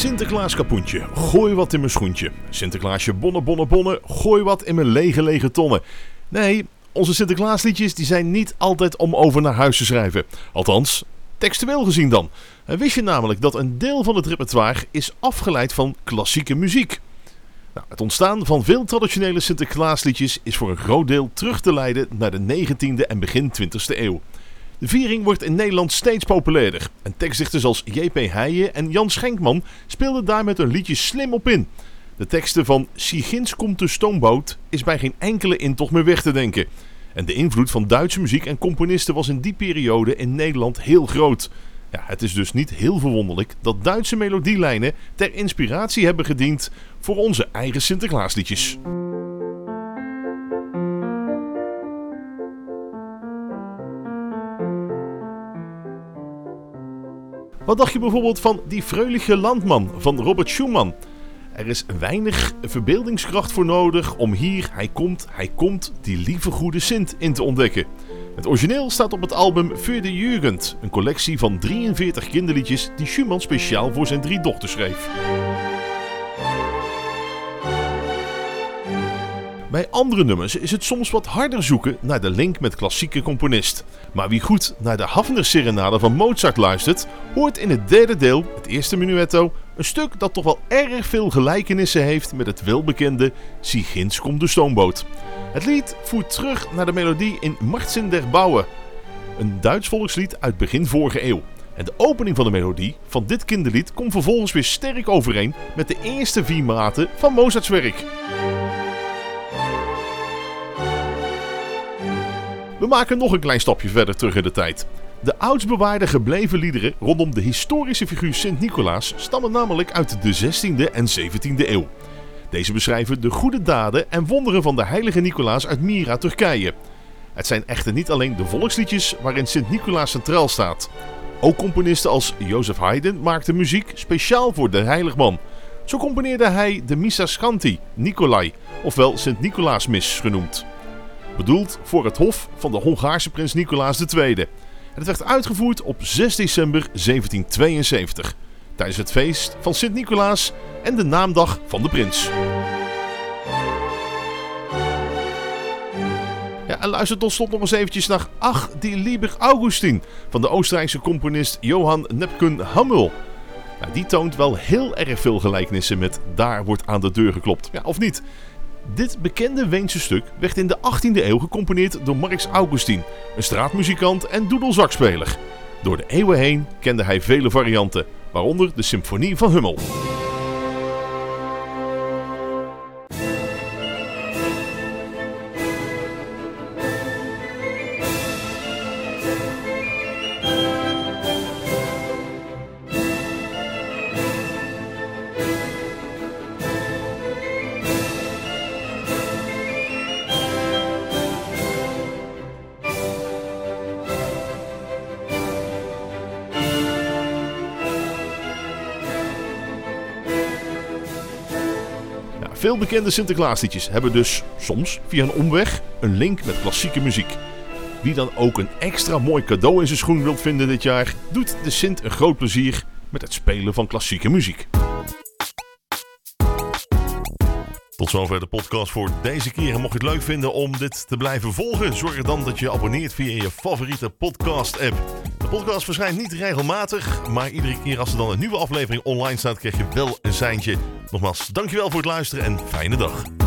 Sinterklaas kapoentje, gooi wat in mijn schoentje. Sinterklaasje bonnen, bonnen, bonnen, gooi wat in mijn lege tonnen. Nee, onze Sinterklaasliedjes die zijn niet altijd om over naar huis te schrijven. Althans, textueel gezien dan. Wist je namelijk dat een deel van het repertoire is afgeleid van klassieke muziek? Nou, het ontstaan van veel traditionele Sinterklaasliedjes is voor een groot deel terug te leiden naar de 19e en begin 20e eeuw. De viering wordt in Nederland steeds populairder en tekstdichters als J.P. Heijen en Jan Schenkman speelden daar met hun liedjes slim op in. De teksten van Ginds komt de stoomboot is bij geen enkele intocht meer weg te denken. En de invloed van Duitse muziek en componisten was in die periode in Nederland heel groot. Ja, het is dus niet heel verwonderlijk dat Duitse melodielijnen ter inspiratie hebben gediend voor onze eigen Sinterklaasliedjes. Wat dacht je bijvoorbeeld van Die Fröhliche Landman van Robert Schumann? Er is weinig verbeeldingskracht voor nodig om hier hij komt, die lieve goede Sint in te ontdekken. Het origineel staat op het album Für die Jugend, een collectie van 43 kinderliedjes die Schumann speciaal voor zijn 3 dochters schreef. Bij andere nummers is het soms wat harder zoeken naar de link met klassieke componist. Maar wie goed naar de Hafner-serenade van Mozart luistert, hoort in het derde deel, het eerste menuetto, een stuk dat toch wel erg veel gelijkenissen heeft met het welbekende Ginds komt de stoomboot. Het lied voert terug naar de melodie in Martin der Bauer, een Duits volkslied uit begin vorige eeuw. En de opening van de melodie van dit kinderlied komt vervolgens weer sterk overeen met de eerste 4 maten van Mozarts werk. We maken nog een klein stapje verder terug in de tijd. De oudst bewaarde gebleven liederen rondom de historische figuur Sint-Nicolaas stammen namelijk uit de 16e en 17e eeuw. Deze beschrijven de goede daden en wonderen van de heilige Nicolaas uit Myra, Turkije. Het zijn echter niet alleen de volksliedjes waarin Sint-Nicolaas centraal staat. Ook componisten als Joseph Haydn maakten muziek speciaal voor de heiligman. Zo componeerde hij de Missa Scanti Nicolai, ofwel Sint-Nicolaasmis genoemd. Bedoeld voor het hof van de Hongaarse prins Nicolaas II. En het werd uitgevoerd op 6 december 1772, tijdens het feest van Sint-Nicolaas en de naamdag van de prins. Ja, en luister tot slot nog eens eventjes naar Ach, die lieber Augustin van de Oostenrijkse componist Johann Neptun Hammel. Nou, die toont wel heel erg veel gelijkenissen met Daar wordt aan de deur geklopt. Ja, of niet? Dit bekende Weense stuk werd in de 18e eeuw gecomponeerd door Marx Augustin, een straatmuzikant en doedelzakspeler. Door de eeuwen heen kende hij vele varianten, waaronder de Symfonie van Hummel. Veel bekende Sinterklaasliedjes hebben dus soms via een omweg een link met klassieke muziek. Wie dan ook een extra mooi cadeau in zijn schoen wilt vinden dit jaar, doet de Sint een groot plezier met het spelen van klassieke muziek. Tot zover de podcast voor deze keer. En mocht je het leuk vinden om dit te blijven volgen, zorg dan dat je abonneert via je favoriete podcast app. De podcast verschijnt niet regelmatig, maar iedere keer als er dan een nieuwe aflevering online staat, krijg je wel een seintje. Nogmaals, dankjewel voor het luisteren en fijne dag.